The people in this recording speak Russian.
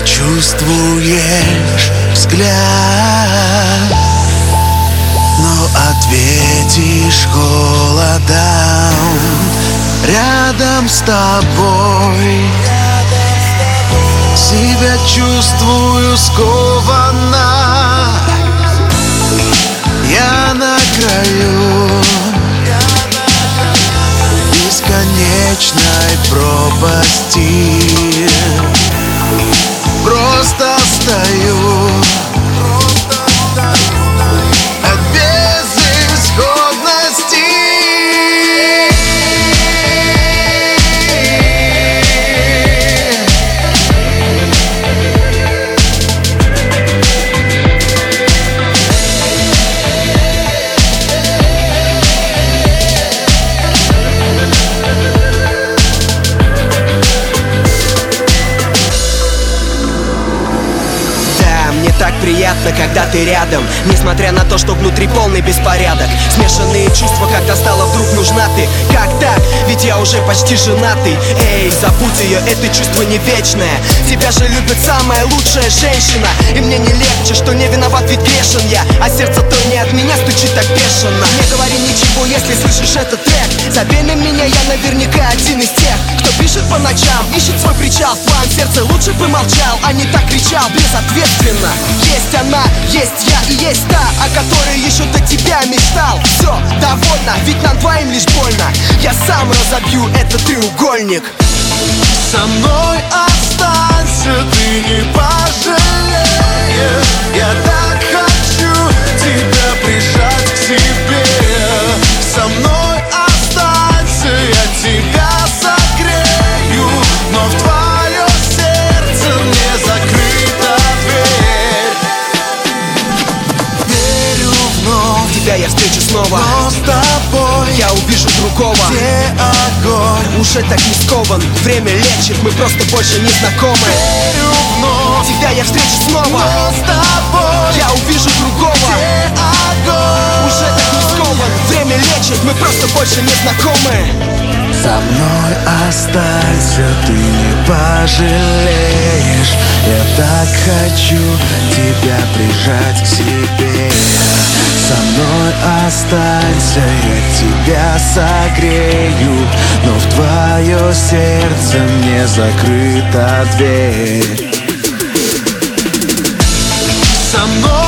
чувствуешь взгляд, но ответишь холодом. Рядом с тобой себя чувствую скованно. Я на краю бесконечной пропасти. Просто стою от безысходности. Так приятно, когда ты рядом, несмотря на то, что внутри полный беспорядок. Смешанные чувства, когда стала вдруг нужна ты. Как так? Ведь я уже почти женатый. Эй, забудь ее, это чувство не вечное. Тебя же любит самая лучшая женщина. И мне не легче, что не виноват, ведь грешен я. А сердце то не от меня стучит так бешено. Не говори ничего, если слышишь этот трек. Забей на меня, я наверняка один из тех, кто пишет по ночам, ищет свой причал. В твоем сердце лучше бы молчал, а не так кричал безответственно. Есть она, есть я и есть та, о которой еще до тебя мечтал. Все, довольно, ведь нам двоим лишь больно. Я сам разобью этот треугольник. Со мной останься, ты не пожалеешь. Я так хочу тебя прижать к себе. Со мной останься, я тебя согрею, но в твое сердце не закрыта дверь. Верю вновь, Тебя я встречу снова, но с тобой я увижу другого. где огонь. Уже так не скован, время лечит, мы просто больше не знакомы. Верю вновь, Тебя я встречу снова, но с тобой я увижу другого. где огонь. Уже так не скован, время лечит, мы просто больше не знакомы. Со мной останься, ты не пожалеешь. Я так хочу тебя прижать к себе. Со мной останься, я тебя согрею, но в твое сердце не закрыта дверь. Со мной